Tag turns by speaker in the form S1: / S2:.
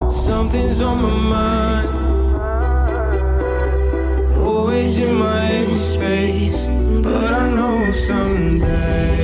S1: Something's on my mind, always in my empty space. But I know someday